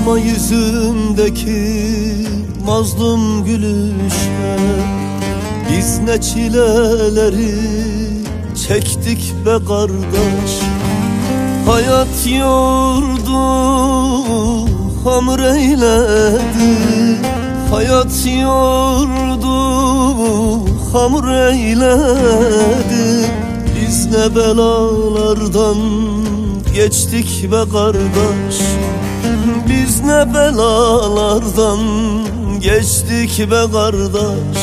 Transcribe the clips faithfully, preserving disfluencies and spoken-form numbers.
Bakma yüzündeki mazlum gülüşe, biz ne çileleri çektik be kardeş. Hayat yordu, hamur eyledi. Hayat yordu, hamur eyledi. Biz ne belalardan geçtik be kardeş. Biz ne belalardan geçtik be kardeş.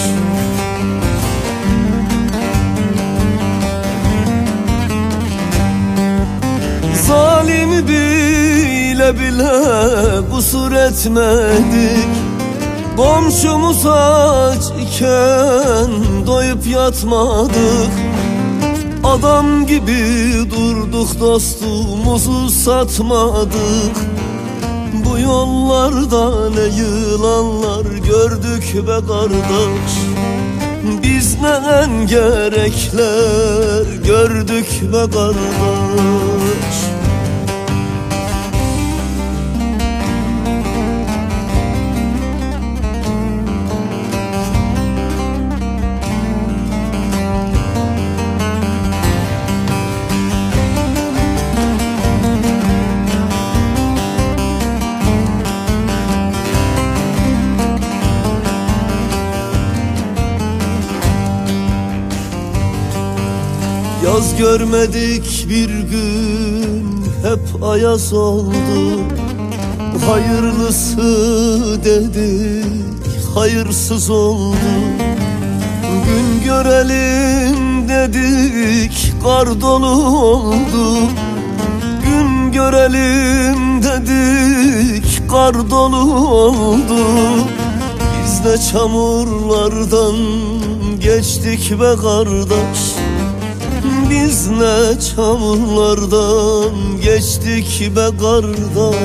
Zalimi bile bile kusur etmedik. Komşumuz aç iken doyup yatmadık. Adam gibi durduk, dostumuzu satmadık. Bu yollarda ne yılanlar gördük be kardeş. Biz ne engerekler gördük be kardeş. Yaz görmedik bir gün, hep ayaz oldu. Hayırlısı dedik, hayırsız oldu. Gün görelim dedik, kar dolu oldu. Gün görelim dedik, kar dolu oldu. Biz de çamurlardan geçtik be kardeş. Biz ne çamurlardan geçtik be kardeş.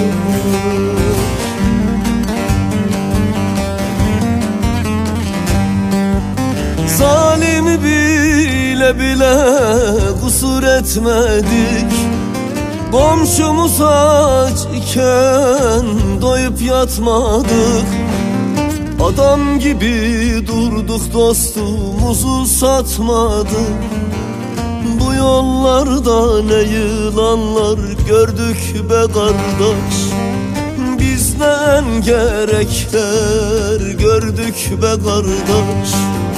Zalimi bile bile kusur etmedik. Komşumuz aç iken doyup yatmadık. Adam gibi durduk, dostumuzu satmadık. Bu yollarda ne yılanlar gördük be kardeş. Biz ne engerekler gördük be kardeş.